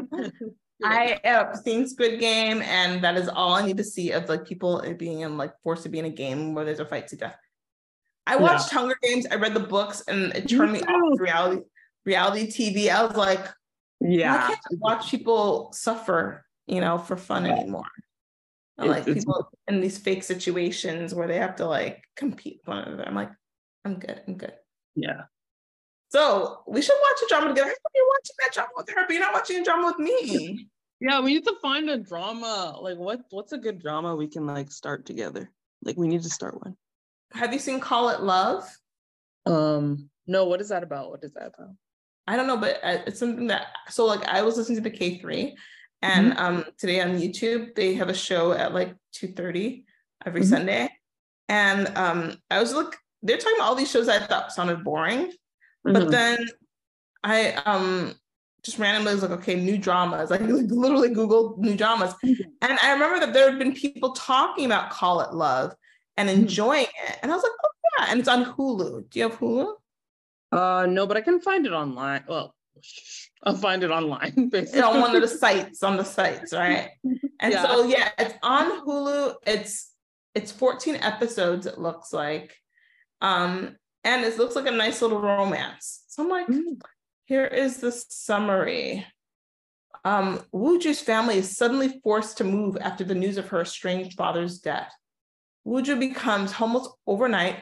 I have seen Squid Game, and that is all I need to see of like people being in like forced to be in a game where there's a fight to death. I watched yeah. Hunger Games. I read the books, and it turned me, me off reality reality T V. I was like, yeah, I can't watch people suffer, you know, for fun anymore. And, like it's, people in these fake situations where they have to like compete with one another. I'm like, I'm good. I'm good. Yeah. So we should watch a drama together. I thought you're watching that drama with her, but you're not watching a drama with me. Yeah, we need to find a drama. Like, what? What's a good drama we can like start together? Like, we need to start one. Have you seen Call It Love? Um, no. What is that about? What is that about? I don't know, but it's something that. So, like, I was listening to the K three, and mm-hmm. um, today on YouTube they have a show at like two thirty every mm-hmm. Sunday, and um, I was like, they're talking about all these shows I thought sounded boring. But mm-hmm. then I um just randomly was like, okay, new dramas. I literally Googled new dramas. And I remember that there had been people talking about Call It Love and enjoying it. And I was like, oh yeah. And it's on Hulu. Do you have Hulu? Uh no, but I can find it online. Well, I'll find it online, basically. On one of the sites, on the sites, right? And yeah. so yeah, it's on Hulu. It's it's fourteen episodes, it looks like. Um And it looks like a nice little romance. So I'm like, mm. here is the summary. Um, Wooju's family is suddenly forced to move after the news of her estranged father's death. Wooju becomes homeless overnight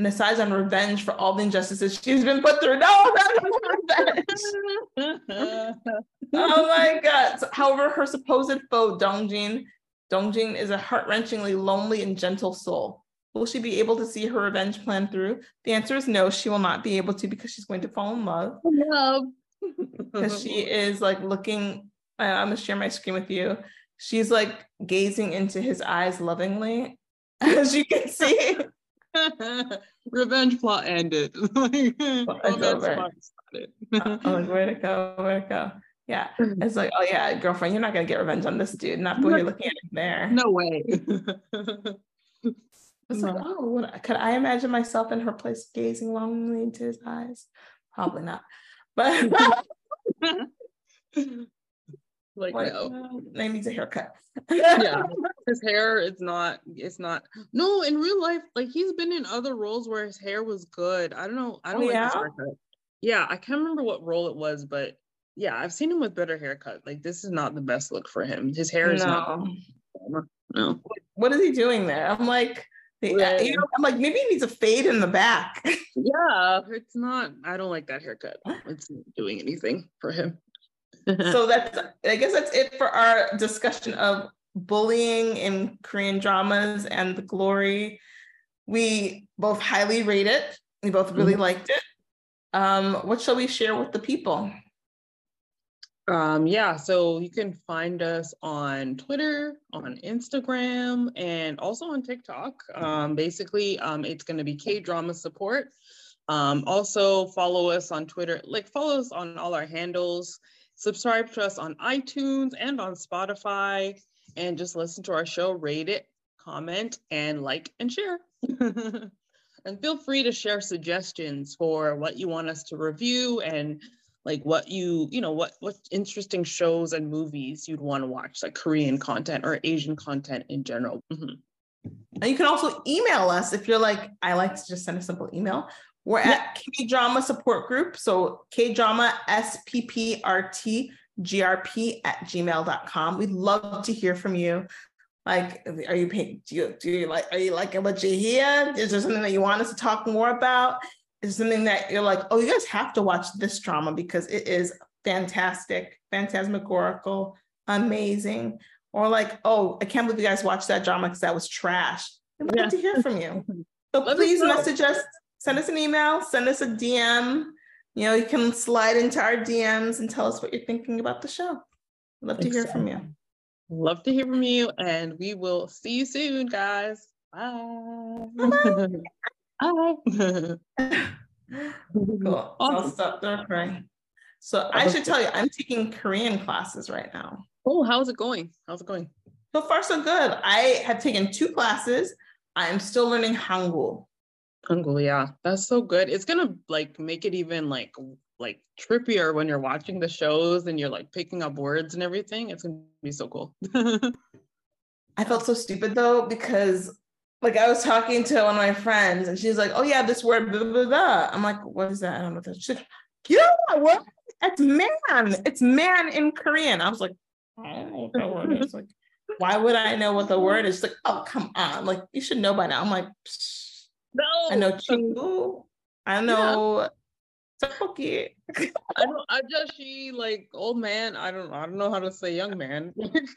and decides on revenge for all the injustices she's been put through. No, that's revenge. Oh my God. So, however, her supposed foe, Dongjin, Dongjin is a heart-wrenchingly lonely and gentle soul. Will she be able to see her revenge plan through? The answer is no, she will not be able to, because she's going to fall in love. Love. Because she is like looking, uh, I'm gonna share my screen with you. She's like gazing into his eyes lovingly, as you can see. Revenge plot ended. Like, Well, it's over. uh, I'm like, where'd it go? Where'd it go? Yeah. It's like, oh yeah, girlfriend, you're not gonna get revenge on this dude. Not the way you're looking at him there. No way. It's like, oh, what, could I imagine myself in her place gazing longingly into his eyes? Probably not. But like, like, no. They needs a haircut. Yeah, his hair is not, it's not, no, in real life, like he's been in other roles where his hair was good. I don't know, I don't Oh, like yeah? his haircut. Yeah, I can't remember what role it was, but yeah, I've seen him with better haircut. Like, this is not the best look for him. His hair is No. not, no. What is he doing there? I'm like, the, Right. you know, I'm like, maybe he needs a fade in the back. Yeah, it's not, I don't like that haircut. It's not doing anything for him. So that's, I guess that's it for our discussion of bullying in Korean dramas and The Glory. We both highly rate it. We both really Mm-hmm. liked it. Um, what shall we share with the people? Um, yeah, so you can find us on Twitter, on Instagram, and also on TikTok. Um, basically, um, it's going to be K-Drama Support. Um, also follow us on Twitter, like follow us on all our handles, subscribe to us on iTunes and on Spotify, and just listen to our show, rate it, comment, and like and share. And feel free to share suggestions for what you want us to review and like what you, you know, what, what interesting shows and movies you'd want to watch, like Korean content or Asian content in general. Mm-hmm. And you can also email us if you're like, I like to just send a simple email. We're at K-Drama Support Group. So K-Drama S P P R T G R P at gmail dot com. We'd love to hear from you. Like, are you paying, do you, do you like, are you liking what you hear? Is there something that you want us to talk more about? Is there something that you're like, oh, you guys have to watch this drama because it is fantastic, phantasmagorical, amazing. Or like, oh, I can't believe you guys watched that drama because that was trash. I'd love Yeah. to hear from you. So Let please us know. message us, send us an email, send us a D M. You know, you can slide into our D Ms and tell us what you're thinking about the show. I'd love to hear from you. Love to hear from you, and we will see you soon, guys. Bye. Bye. Bye. Cool. So I'll Awesome. stop the recording. So I should tell you, I'm taking Korean classes right now. Oh, how's it going? How's it going? So far, so good. I have taken two classes. I'm still learning Hangul. Hangul, yeah, that's so good. It's gonna like make it even like like trippier when you're watching the shows and you're like picking up words and everything. It's gonna be so cool. I felt so stupid though, because like I was talking to one of my friends and she's like, oh yeah, this word, blah, blah, blah. I'm like, what is that? I don't know what that is. She's like, you know that word? It's man. It's man in Korean. I was like, I don't know what that word is. Like, why would I know what the word is? She's like, oh, come on. Like, you should know by now. I'm like, psh, No, I know chingu. I know tteokbokki. I don't. I just she like old man. I don't. I don't know how to say young man.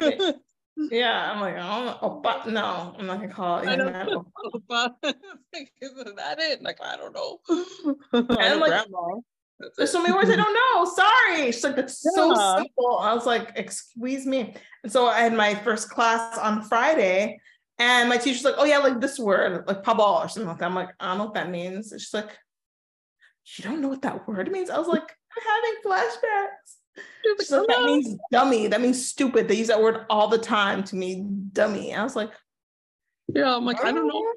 Yeah, I'm like, I don't know. Oh, but no, I'm not gonna call it. I young don't man. know. But like, isn't that it? Like, I don't know. And I know like, grandma. That's there's it. so many words I don't know. Sorry. She's like, that's so Yeah. simple. I was like, excuse me. And so I had my first class on Friday, and my teacher's like, oh yeah, like this word, like pabal or something like that. I'm like, I don't know what that means. And she's like, you don't know what that word means? I was like, I'm having flashbacks. She's like, that means dummy. That means stupid. They use that word all the time to mean dummy. I was like, Yeah, I'm like, I don't know.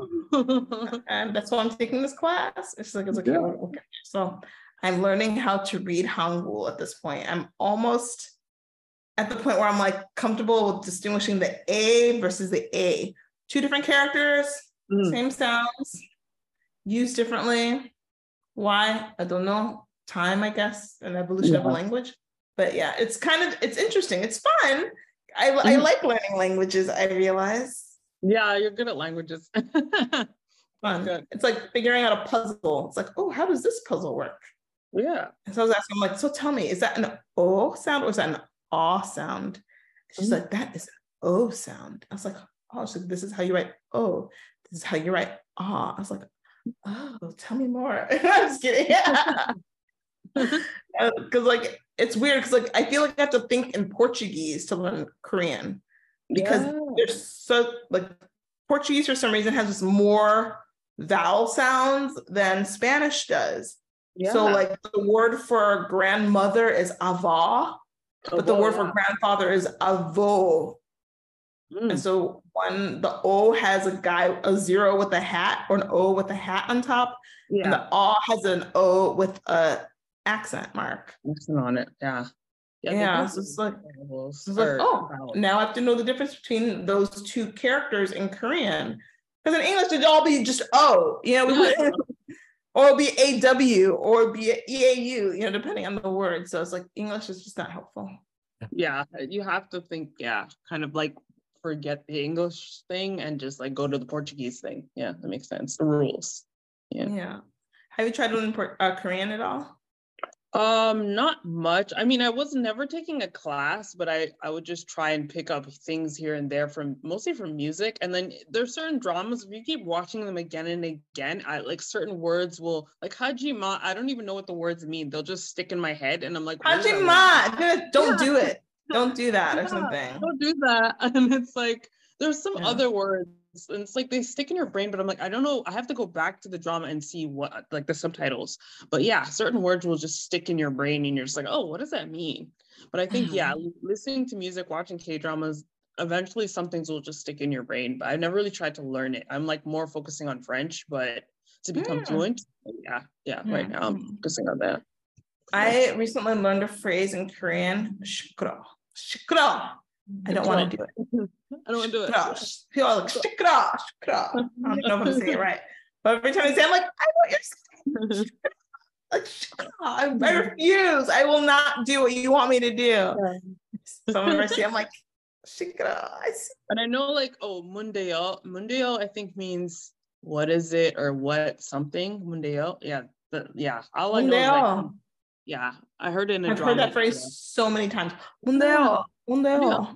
and that's why I'm taking this class. It's like, it's like, Yeah. okay, okay. So I'm learning how to read Hangul at this point. I'm almost at the point where I'm like comfortable with distinguishing the A versus the A. Two different characters, Mm. same sounds, used differently. Why? I don't know. Time, I guess, an evolution of a Yeah. language. But yeah, it's kind of, it's interesting. It's fun. I, I Mhm. like learning languages, I realize. Yeah, you're good at languages. fun. It's like figuring out a puzzle. It's like, oh, how does this puzzle work? Yeah. And so I was asking, I'm like, so tell me, is that an O sound or is that an aw sound? She's mm-hmm. like, that is an O sound. I was like, oh, she's like, this is how you write O. This is how you write ah. I was like, oh, tell me more. I'm just kidding. Yeah. Because like it's weird because like I feel like I have to think in Portuguese to learn Korean because yeah. there's so like Portuguese for some reason has just more vowel sounds than Spanish does. Yeah. So like the word for grandmother is avó, but the word for grandfather is avô. Mm. And so when the O has a guy, a zero with a hat or an O with a hat on top, yeah. and the A has an O with a accent mark. Accent on it, yeah. Yeah, yeah so it's like, so it's like oh, now I have to know the difference between those two characters in Korean. Because in English, it'd all be just O, you know, yeah. or it'd be A W or it'd be E A U, you know, depending on the word. So it's like English is just not helpful. Yeah, you have to think, yeah, kind of like forget the English thing and just like go to the Portuguese thing. Yeah, that makes sense. The rules. Yeah. Yeah. Have you tried to learn uh, Korean at all? Um, not much. I mean, I was never taking a class, but I, I would just try and pick up things here and there from mostly from music. And then there's certain dramas, if you keep watching them again and again, I like certain words will like Hajima. I don't even know what the words mean. They'll just stick in my head and I'm like, Hajima, don't do it. Don't do that or yeah, something. Don't do that. And it's like, there's some yeah. other words and it's like they stick in your brain, but I'm like, I don't know. I have to go back to the drama and see what, like the subtitles. But yeah, certain words will just stick in your brain and you're just like, oh, what does that mean? But I think, mm-hmm. yeah, listening to music, watching K-dramas, eventually some things will just stick in your brain. But I've never really tried to learn it. I'm like more focusing on French, but to become mm. fluent, yeah, yeah, mm. right now I'm focusing on that. I recently learned a phrase in Korean, shukra. Shukra. I don't want to do it. I don't want to do it. People are like, shukra, shukra. I don't know if I'm saying it right. But every time I say, I'm like, I want your like, shukra. I, I refuse. I will not do what you want me to do. Yeah. So whenever I say, I'm like, shukra. And I know like, oh, mundayo. Mundayo, I think means what is it or what something. Mundayo. Yeah. The, yeah. All I know is like, yeah. I heard it in a I've drama. heard that phrase yeah. so many times. Mundayo. Mundayo.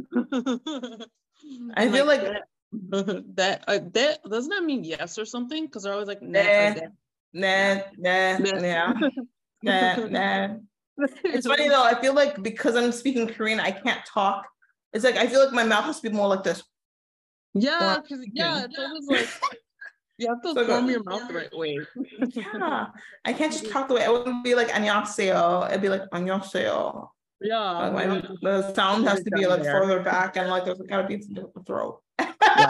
I feel like, like that that, uh, that doesn't that mean yes or something? Because they're always like nah, nah, nah, nah, nah, nah. It's funny though. I feel like because I'm speaking Korean, I can't talk. It's like I feel like my mouth has to be more like this. Yeah, because yeah, it's always like you have to so form your mouth the right way. Yeah, I can't just talk the way I wouldn't be like 안녕하세요. It'd be like 안녕하세요. Yeah, like, the sound has to be like there. Further back and like there's gotta be the throat. Yeah.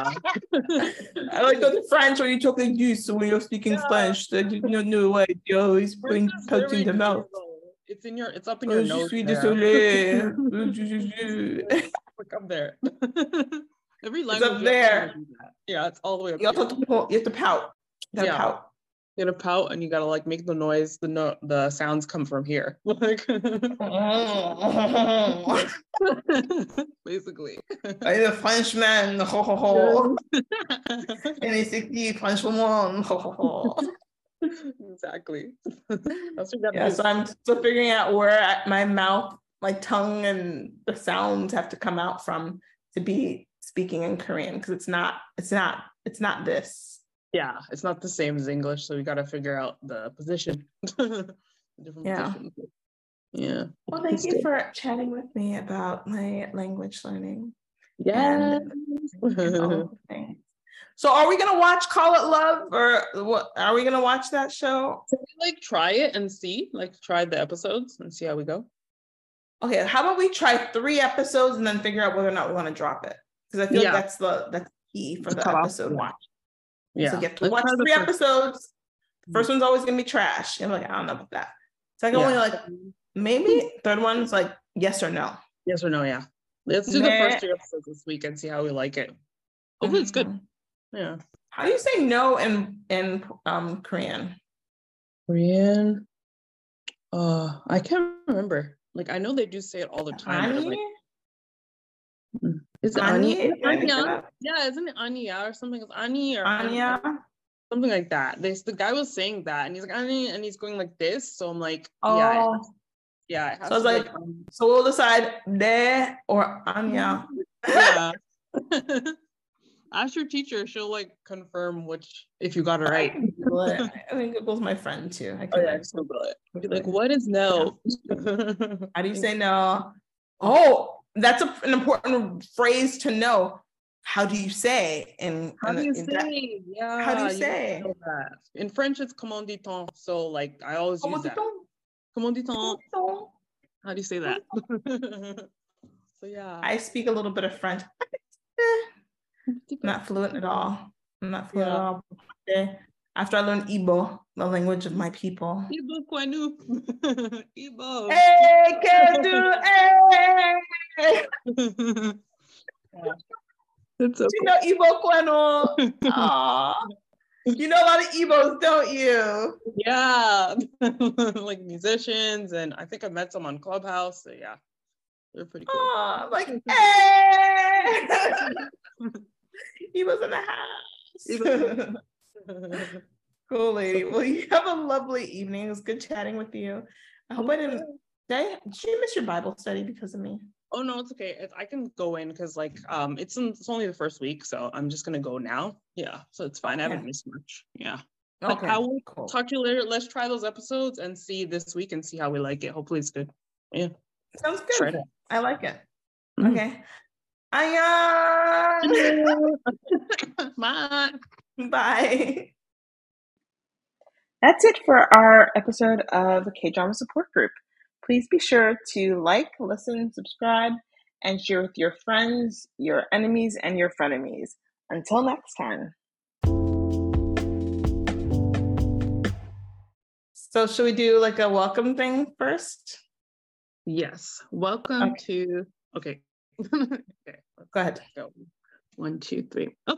I like the French when you talk like this when you're speaking yeah. French. That you know, no way, you always putting touching the mouth. It's in your, it's up in your oh, nose. Je suis désolé. Look up there. Every language. It's up there. Yeah, it's all the way up. You have to, you have to pout. You gotta yeah. pout. You gotta pout and you gotta like make the noise, the no the sounds come from here. Like basically. I'm a Frenchman. Ho ho ho. And it's a Frenchwoman. Ho ho ho. Exactly. Yeah, so I'm still figuring out where my mouth, my tongue and the sounds have to come out from to be speaking in Korean because it's not, it's not, it's not this. Yeah, it's not the same as English, so we got to figure out the position. Different yeah. positions. Yeah. Well, thank That's you good. For chatting with me about my language learning. Yeah. So, are we gonna watch Call It Love, or what? Are we gonna watch that show? Can we like try it and see, like, try the episodes and see how we go? Okay, how about we try three episodes and then figure out whether or not we want to drop it? Because I feel yeah. like that's the that's key for the episode watch. Yeah. So you have to watch three episodes. The first one's always gonna be trash. And I'm like, I don't know about that. Second yeah. one, like maybe. Third one's like yes or no. Yes or no, yeah. Let's do nah. the first three episodes this week and see how we like it. Hopefully mm-hmm. it's good. Yeah. How do you say no in in um Korean? Korean. Uh I can't remember. Like I know they do say it all the time. But like, is it Ani? Anya? Yeah, isn't it Anya or something? It's Ani or Anya. something like that. This the guy was saying that, and he's like, I mean, and he's going like this. So I'm like, Oh. yeah, it has, yeah. It has so it's to like, like, um, so we'll decide de or Anya. yeah. Ask your teacher; she'll like confirm which if you got it right. I can Google it. I think Google's my friend too. I can Oh yeah, like, just Google it. Be like, what is no? how do you say no? Oh, that's a, an important phrase to know. How do you say? In How in, do you in say? that, Yeah. how do you you say? know that. In French, it's comment dit-on. So like, I always Comment use that. dit-on? Comment dit-on. Comment dit-on? How do you say that? So yeah. I speak a little bit of French. Not fluent at all. I'm not fluent Yeah. at all. Okay. After I learned Igbo, the language of my people. Igbo kwenu. Igbo. Hey, Kedu, hey! Yeah. That's so Do you cool. know Igbo Kwenu? Aw. You know a lot of Igbos, don't you? Yeah. Like musicians, and I think I met some on Clubhouse. So yeah, they're pretty cool. Aw, like, hey! He was in the house. Cool, lady. Well, you have a lovely evening. It was good chatting with you. I hope I didn't. Did, I, did you miss your Bible study because of me? Oh no, it's okay. It, I can go in because like um, it's in, it's only the first week, so I'm just gonna go now. Yeah, so it's fine. I haven't Okay. missed much. Yeah. Okay. But I will Cool. talk to you later. Let's try those episodes and see this week and see how we like it. Hopefully it's good. Yeah. Sounds Try good. it. I like it. Mhm. Okay. Aya. Bye. Bye. That's it for our episode of the K-Drama Support Group. Please be sure to like, listen, subscribe, and share with your friends, your enemies, and your frenemies. Until next time. So should we do like a welcome thing first? Yes. Welcome Okay. to. Okay. Okay. Go ahead. Go. One, two, three. Okay.